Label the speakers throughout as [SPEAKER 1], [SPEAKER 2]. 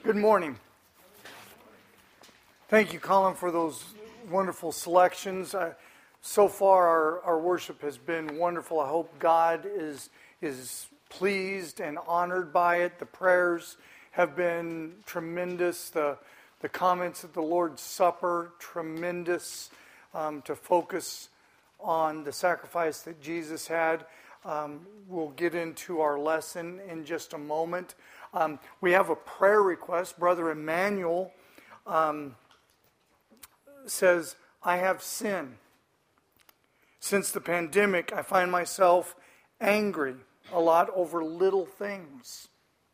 [SPEAKER 1] Good morning. Thank you, Colin, for those wonderful selections. So far, our worship has been wonderful. I hope God is pleased and honored by it. The prayers have been tremendous. The comments at the Lord's Supper, tremendous, to focus on the sacrifice that Jesus had. We'll get into our lesson in just a moment. We have a prayer request. Brother Emmanuel says, I have sinned. Since the pandemic, I find myself angry a lot over little things.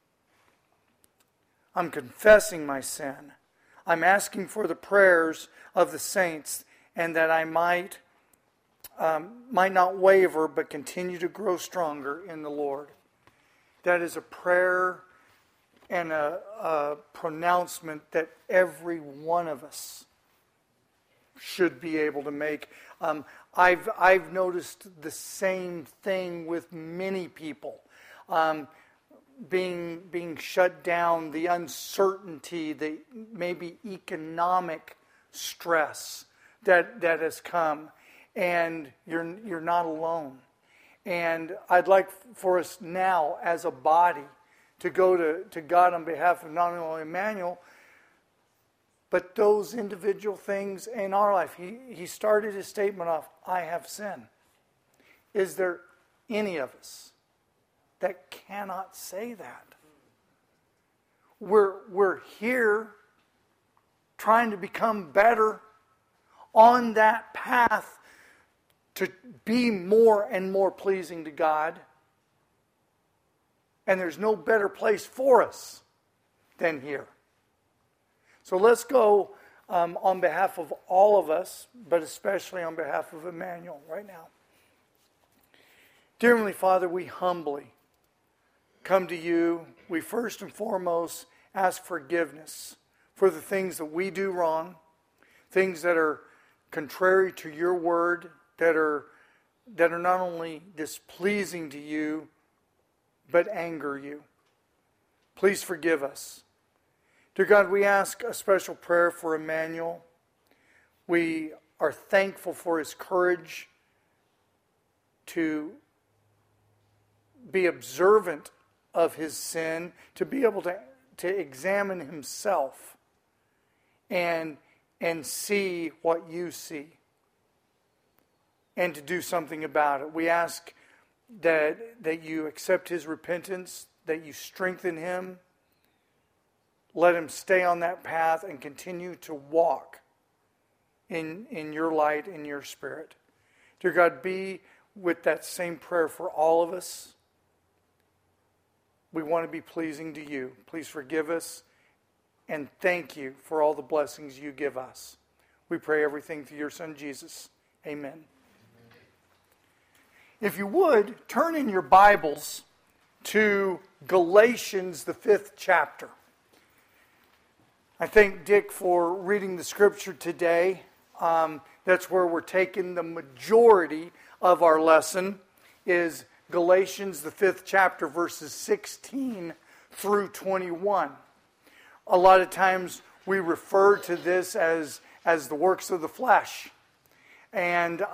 [SPEAKER 1] I'm confessing my sin. I'm asking for the prayers of the saints and that I might not waver but continue to grow stronger in the Lord. That is a prayer and a pronouncement that every one of us should be able to make. I've noticed the same thing with many people. Being shut down, the uncertainty, the maybe economic stress that has come, and you're not alone. And I'd like for us now, as a body, to go to God on behalf of not only Emmanuel, but those individual things in our life. He started his statement off, I have sinned. Is there any of us that cannot say that? We're here trying to become better on that path to be more and more pleasing to God. And there's no better place for us than here. So let's go on behalf of all of us, but especially on behalf of Emmanuel right now. Dear Heavenly Father, we humbly come to you. We first and foremost ask forgiveness for the things that we do wrong, things that are contrary to your word, that are not only displeasing to you, but anger you. Please forgive us. Dear God, we ask a special prayer for Emmanuel. We are thankful for his courage to be observant of his sin, to be able to examine himself and see what you see, and to do something about it. We ask that you accept his repentance, that you strengthen him, let him stay on that path and continue to walk in your light, in your spirit. Dear God, be with that same prayer for all of us. We want to be pleasing to you. Please forgive us and thank you for all the blessings you give us. We pray everything through your Son, Jesus. Amen. If you would, turn in your Bibles to Galatians, the 5th chapter. I thank Dick for reading the scripture today. That's where we're taking the majority of our lesson, is Galatians, the 5th chapter, verses 16 through 21. A lot of times we refer to this as the works of the flesh. And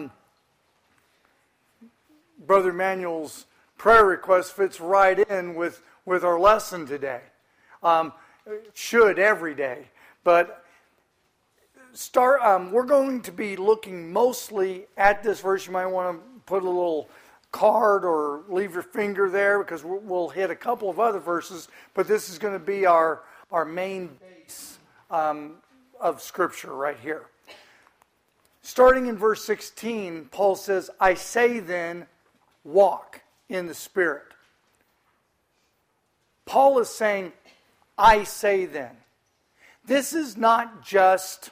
[SPEAKER 1] Brother Emmanuel's prayer request fits right in with our lesson today. Should every day. But we're going to be looking mostly at this verse. You might want to put a little card or leave your finger there, because we'll hit a couple of other verses. But this is going to be our main base of Scripture right here. Starting in verse 16, Paul says, I say then, walk in the Spirit. Paul is saying, I say then. This is not just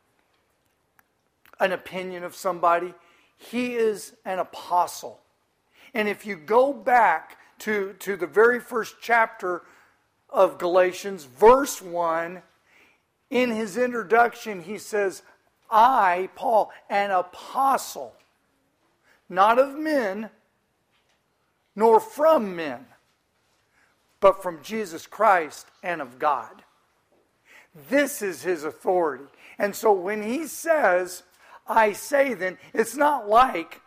[SPEAKER 1] an opinion of somebody. He is an apostle. And if you go back to the very first chapter of Galatians, verse 1, in his introduction he says, I, Paul, an apostle, not of men, nor from men, but from Jesus Christ and of God. This is his authority. And so when he says, I say then, it's not like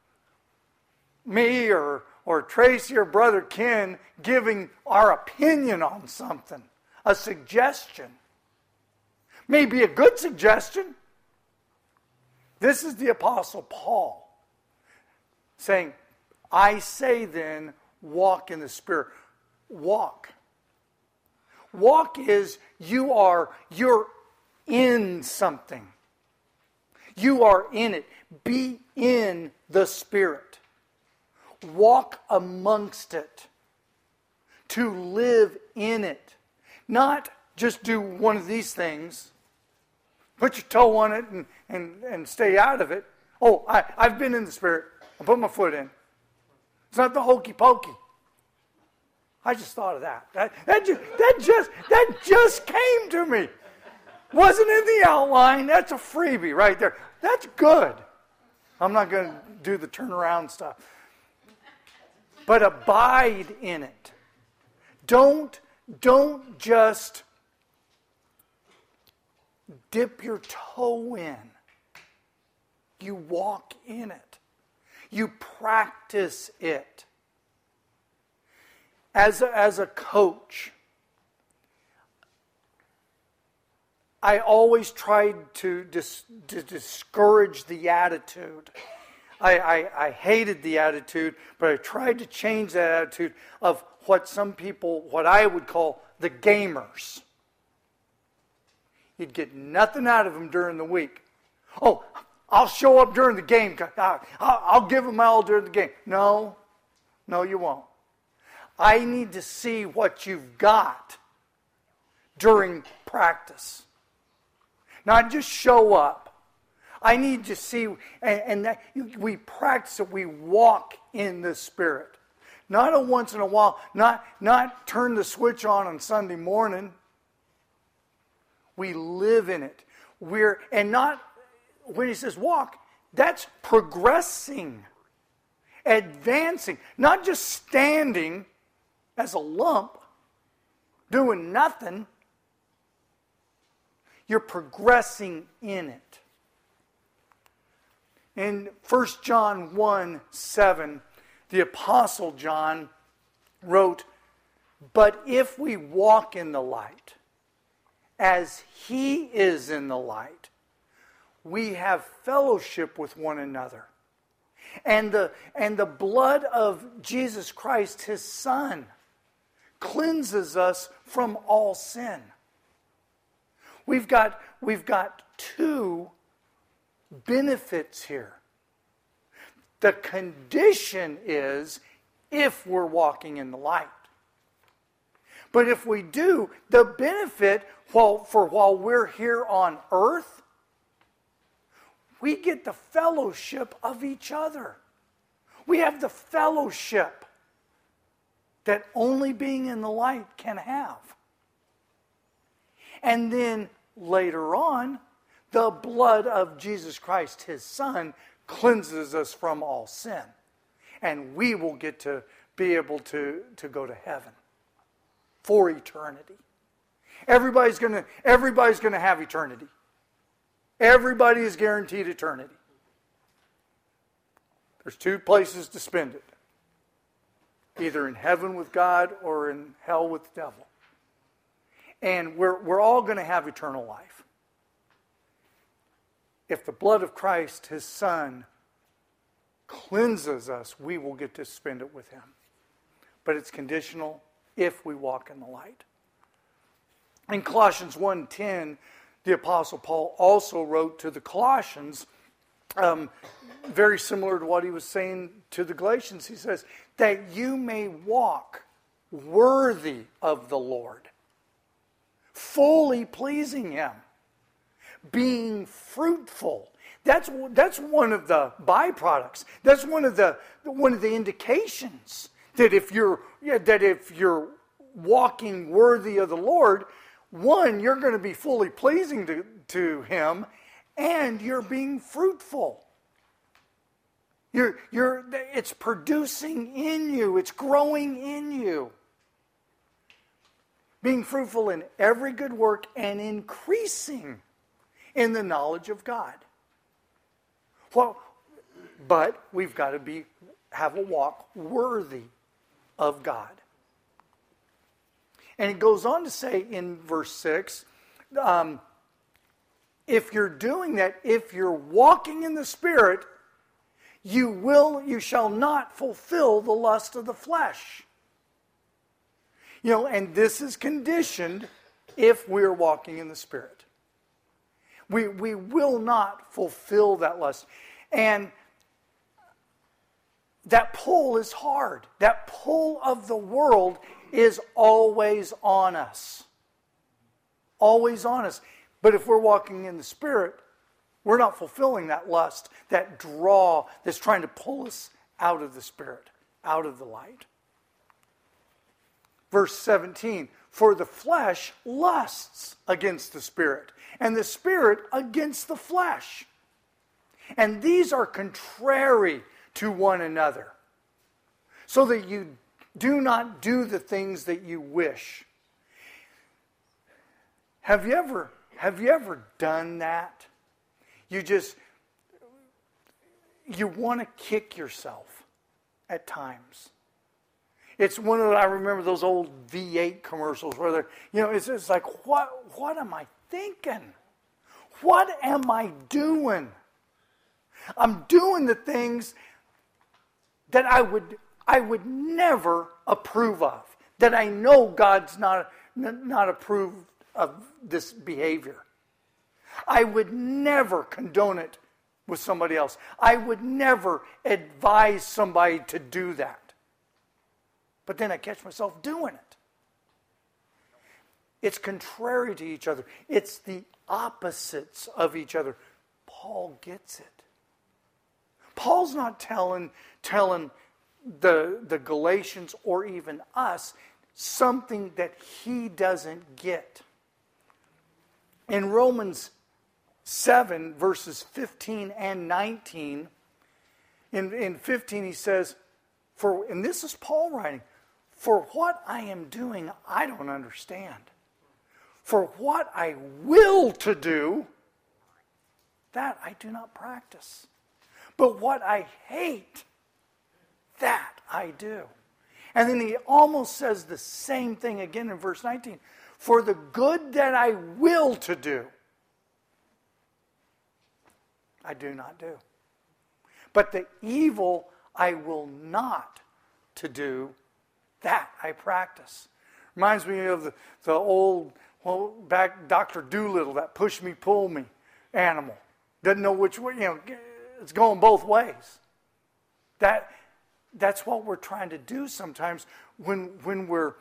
[SPEAKER 1] me or Tracy or Brother Ken giving our opinion on something, a suggestion. Maybe a good suggestion. This is the Apostle Paul saying, I say then, walk in the Spirit. Walk. Walk is you're in something. You are in it. Be in the Spirit. Walk amongst it. To live in it. Not just do one of these things. Put your toe on it and stay out of it. Oh, I've been in the Spirit. I put my foot in. It's not the hokey pokey. I just thought of that. That just came to me. Wasn't in the outline. That's a freebie right there. That's good. I'm not going to do the turnaround stuff. But abide in it. Don't just dip your toe in. You walk in it. You practice it. As a coach, I always tried to discourage the attitude. I hated the attitude, but I tried to change that attitude of what I would call the gamers. You'd get nothing out of them during the week. Oh, I'll show up during the game. I'll give them all during the game. No, you won't. I need to see what you've got during practice. Not just show up. I need to see, and that we practice it, we walk in the Spirit. Not a once in a while, not turn the switch on Sunday morning. We live in it. Not when he says walk, that's progressing, advancing, not just standing as a lump, doing nothing. You're progressing in it. In 1 John 1:7, the Apostle John wrote, but if we walk in the light, as he is in the light, we have fellowship with one another. And the blood of Jesus Christ, his Son, cleanses us from all sin. We've got two benefits here. The condition is if we're walking in the light. But if we do, the benefit while we're here on earth, we get the fellowship of each other. We have the fellowship that only being in the light can have. And then later on, the blood of Jesus Christ, his Son, cleanses us from all sin. And we will get to be able to go to heaven for eternity. Everybody's going to have eternity. Everybody is guaranteed eternity. There's two places to spend it. Either in heaven with God or in hell with the devil. And we're all going to have eternal life. If the blood of Christ, his Son, cleanses us, we will get to spend it with him. But it's conditional if we walk in the light. In Colossians 1:10, the Apostle Paul also wrote to the Colossians, very similar to what he was saying to the Galatians. He says, that you may walk worthy of the Lord, fully pleasing him, being fruitful. That's one of the byproducts. That's one of the indications that if you're walking worthy of the Lord, one, you're going to be fully pleasing to him, and you're being fruitful. It's producing in you. It's growing in you. being fruitful in every good work and increasing in the knowledge of God. Well, but we've got to have a walk worthy of God. And it goes on to say in verse 6, if you're doing that, if you're walking in the Spirit, you shall not fulfill the lust of the flesh. And this is conditioned if we're walking in the Spirit. We will not fulfill that lust. And that pull is hard. That pull of the world is always on us. Always on us. But if we're walking in the Spirit, we're not fulfilling that lust, that draw that's trying to pull us out of the Spirit, out of the light. Verse 17, for the flesh lusts against the Spirit, and the Spirit against the flesh. And these are contrary to one another, so that you do not do the things that you wish. Have you ever done that? You want to kick yourself at times. It's one of I remember those old V8 commercials where they're, it's just like, what am I thinking? What am I doing? I'm doing the things that I would never approve of. That I know God's not approved of this behavior. I would never condone it with somebody else. I would never advise somebody to do that. But then I catch myself doing it. It's contrary to each other. It's the opposites of each other. Paul gets it. Paul's not telling the Galatians or even us something that he doesn't get. In Romans 7, verses 15 and 19, in 15 he says, and this is Paul writing, for what I am doing I don't understand. For what I will to do, that I do not practice. But what I hate, that I do. And then he almost says the same thing again in verse 19. For the good that I will to do, I do not do. But the evil I will not to do, that I practice. Reminds me of the old, back Dr. Doolittle, that push me, pull me animal. Doesn't know which way, it's going both ways. That's what we're trying to do sometimes when we're,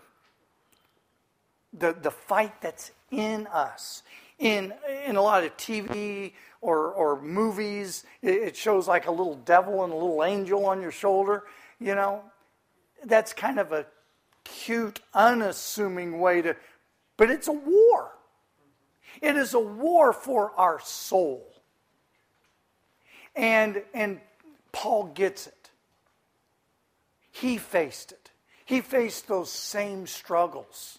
[SPEAKER 1] the fight that's in us. In a lot of TV or movies, it shows like a little devil and a little angel on your shoulder. That's kind of a cute, unassuming way to, but it's a war. It is a war for our soul. And Paul gets it. He faced it. He faced those same struggles.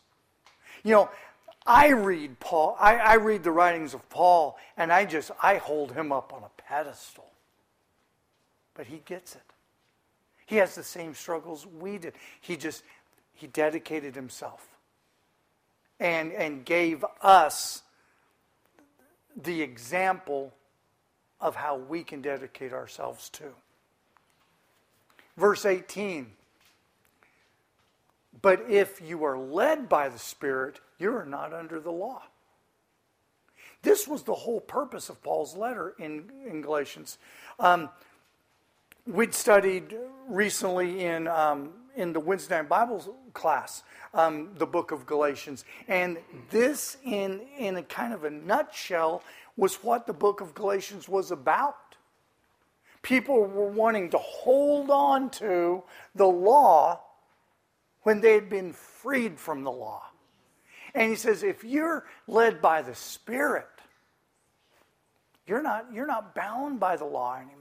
[SPEAKER 1] I read Paul, I read the writings of Paul, and I hold him up on a pedestal. But he gets it. He has the same struggles we did. He dedicated himself and gave us the example of how we can dedicate ourselves to. Verse 18. But if you are led by the Spirit, you are not under the law. This was the whole purpose of Paul's letter in Galatians. We'd studied recently in the Wednesday night Bible class the book of Galatians. And this, in a kind of a nutshell, was what the book of Galatians was about. People were wanting to hold on to the law when they had been freed from the law. And he says, if you're led by the Spirit, you're not bound by the law anymore.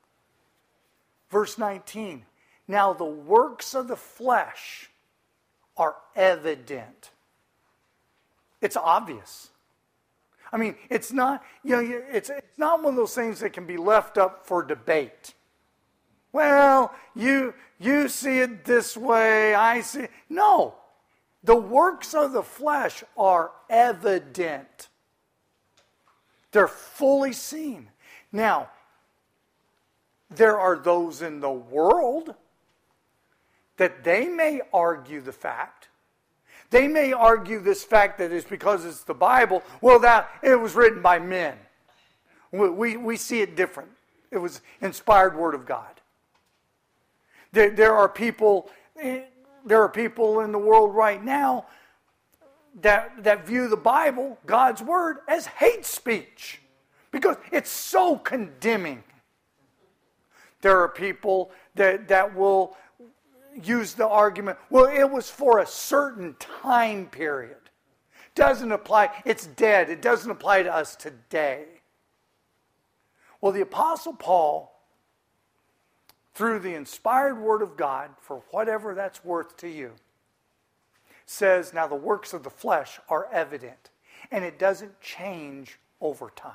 [SPEAKER 1] Verse 19, now the works of the flesh are evident. It's obvious. I mean, it's not, it's not one of those things that can be left up for debate. Well, you see it this way, I see it. No. The works of the flesh are evident. They're fully seen. Now, there are those in the world that they may argue the fact. They may argue this fact that it's because it's the Bible. Well, that it was written by men. We see it different. It was inspired Word of God. There are people in the world right now that view the Bible, God's Word, as hate speech because it's so condemning. There are people that will use the argument, well, it was for a certain time period. Doesn't apply, it's dead. It doesn't apply to us today. Well, the Apostle Paul, through the inspired Word of God, for whatever that's worth to you, says, now the works of the flesh are evident, and it doesn't change over time.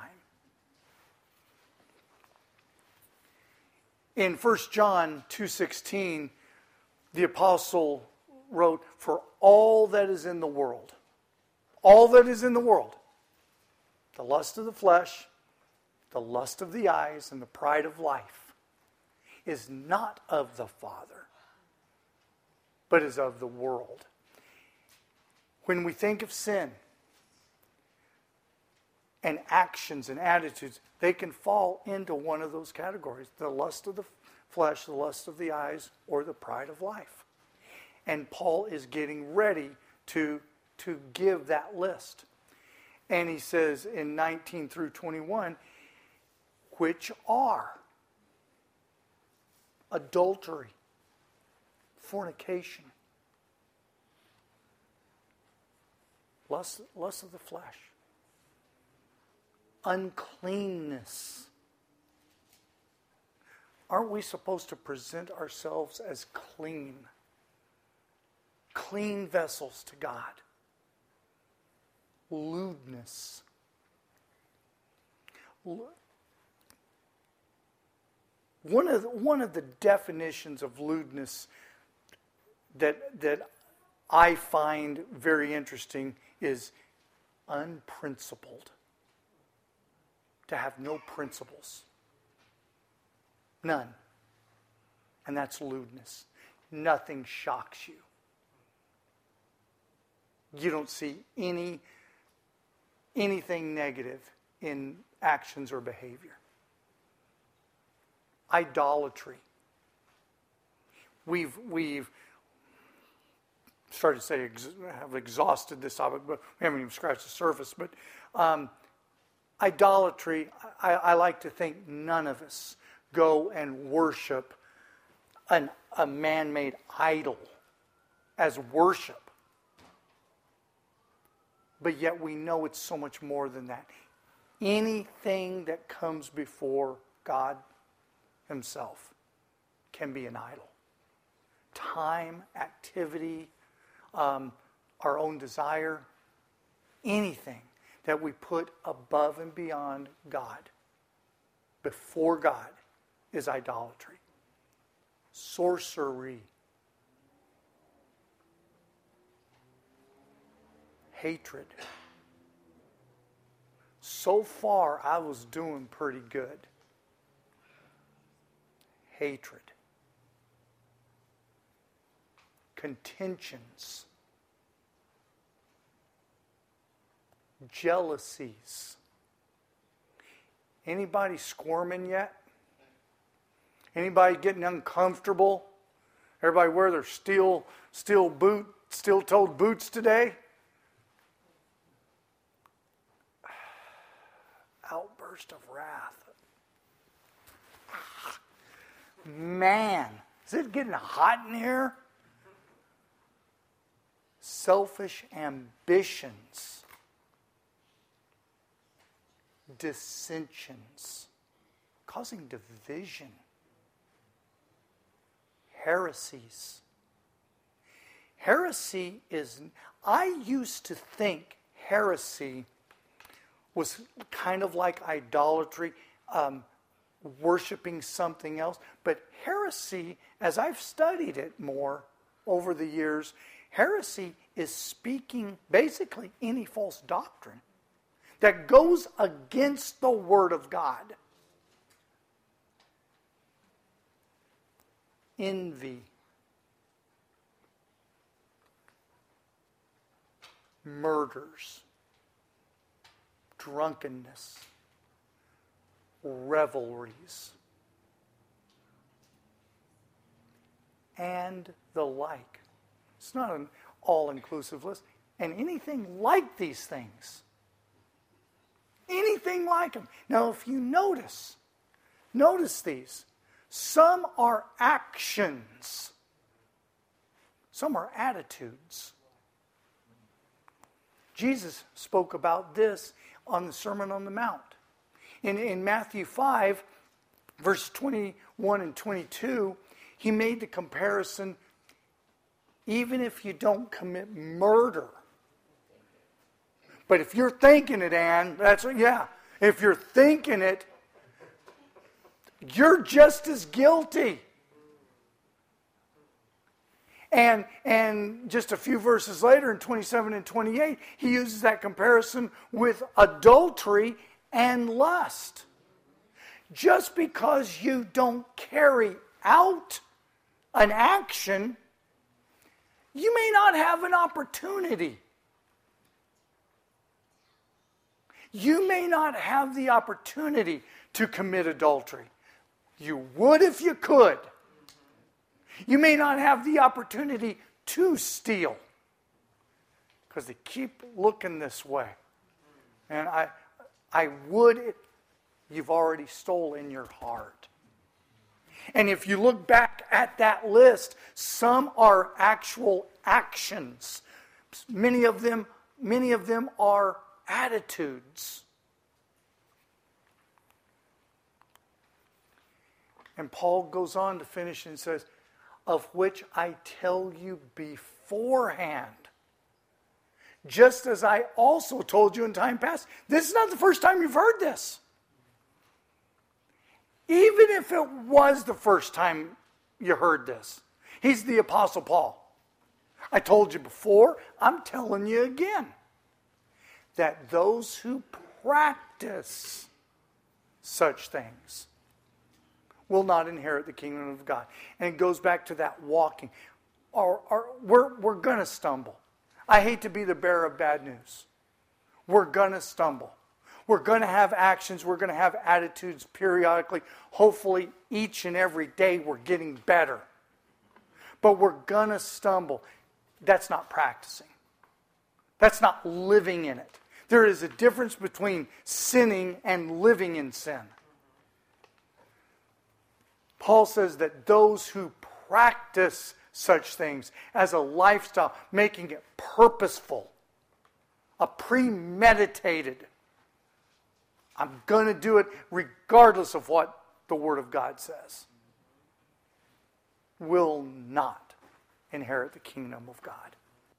[SPEAKER 1] In 1 John 2:16, the apostle wrote, for all that is in the world, the lust of the flesh, the lust of the eyes, and the pride of life, is not of the Father, but is of the world. When we think of sin and actions and attitudes, they can fall into one of those categories. The lust of the flesh, the lust of the eyes, or the pride of life. And Paul is getting ready to give that list. And he says in 19 through 21, which are adultery, fornication, lust of the flesh, uncleanness. Aren't we supposed to present ourselves as clean vessels to God? Lewdness. One of the definitions of lewdness that I find very interesting is unprincipled. To have no principles. None. And that's lewdness. Nothing shocks you. You don't see anything negative in actions or behavior. Idolatry. We've started to say have exhausted this topic, but we haven't even scratched the surface. But idolatry, I like to think none of us go and worship a man-made idol as worship. But yet we know it's so much more than that. Anything that comes before God Himself can be an idol. Time, activity, our own desire, anything that we put above and beyond God, before God, is idolatry. Sorcery. Hatred. So far, I was doing pretty good. Hatred. Contentions. Jealousies. Anybody squirming yet? Anybody getting uncomfortable? Everybody wear their steel-toed boots today? Outburst of wrath. Man, is it getting hot in here? Selfish ambitions. Dissensions. Causing division. Heresies. Heresy is, I used to think heresy was kind of like idolatry, worshiping something else. But heresy, as I've studied it more over the years, heresy is speaking basically any false doctrine that goes against the Word of God. Envy, murders, drunkenness, revelries, and the like. It's not an all-inclusive list. And anything like these things. Anything like them. Now, if you notice these. Some are actions. Some are attitudes. Jesus spoke about this on the Sermon on the Mount. In Matthew 5, verse 21 and 22, he made the comparison, even if you don't commit murder. But if you're thinking it, Ann, if you're thinking it, you're just as guilty. And just a few verses later, in 27 and 28, he uses that comparison with adultery and lust. Just because you don't carry out an action, you may not have an opportunity. You may not have the opportunity to commit adultery. You would if you could. You may not have the opportunity to steal because they keep looking this way. And I would, you've already stolen your heart. And if you look back at that list, some are actual actions. Many of them are attitudes. And Paul goes on to finish and says, of which I tell you beforehand, just as I also told you in time past. This is not the first time you've heard this. Even if it was the first time you heard this. He's the Apostle Paul. I told you before, I'm telling you again, that those who practice such things will not inherit the kingdom of God. And it goes back to that walking. We're going to stumble. I hate to be the bearer of bad news. We're going to stumble. We're going to have actions. We're going to have attitudes periodically. Hopefully, each and every day we're getting better. But we're going to stumble. That's not practicing. That's not living in it. There is a difference between sinning and living in sin. Paul says that those who practice such things as a lifestyle, making it purposeful, a premeditated, I'm going to do it regardless of what the Word of God says, will not inherit the kingdom of God.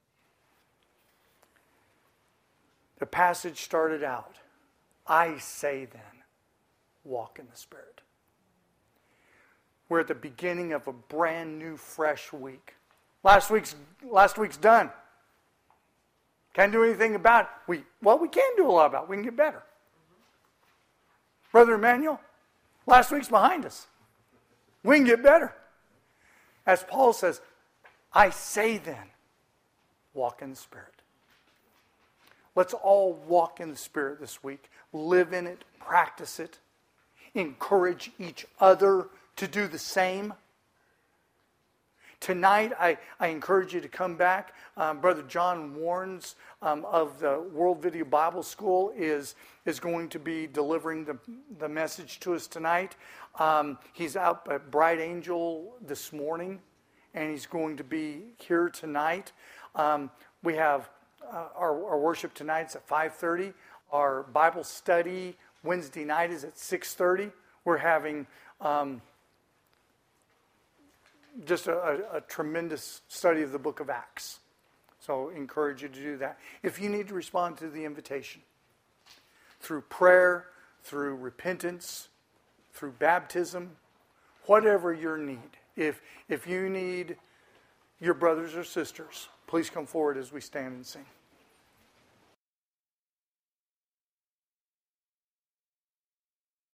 [SPEAKER 1] The passage started out, I say then, walk in the Spirit. We're at the beginning of a brand new, fresh week. Last week's done. Can't do anything about it. We can do a lot about it. We can get better. Brother Emmanuel, last week's behind us. We can get better. As Paul says, I say then, walk in the Spirit. Let's all walk in the Spirit this week. Live in it, practice it, encourage each other to do the same. Tonight, I encourage you to come back. Brother John Warnes of the World Video Bible School is going to be delivering the message to us tonight. He's out at Bright Angel this morning, and he's going to be here tonight. We have our worship tonight is at 5:30. Our Bible study Wednesday night is at 6:30. We're having just a tremendous study of the book of Acts. So I encourage you to do that. If you need to respond to the invitation through prayer, through repentance, through baptism, whatever your need. If you need your brothers or sisters, please come forward as we stand and sing.